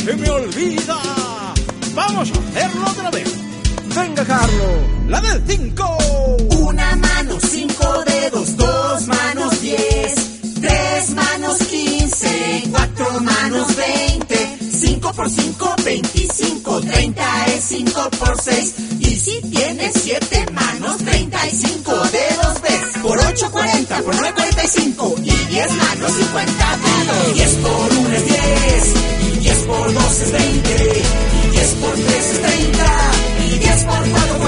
se me olvida. Vamos a hacerlo otra vez. Venga, Carlos, la del 5. Una mano, 5 dedos, 2 manos, 10, 3 manos, 15, 4 manos, 20, 5 por 5, 25, 30 es 5 por 6. Y si tienes 7 manos, 35 dedos ves. Por 8, 40, por 9, 45. Y 10 manos, 50 dedos. 10 por 1 es 10. Y 10 por 2 es 20. Y 10 por 3 es 30. Y 10 por 4,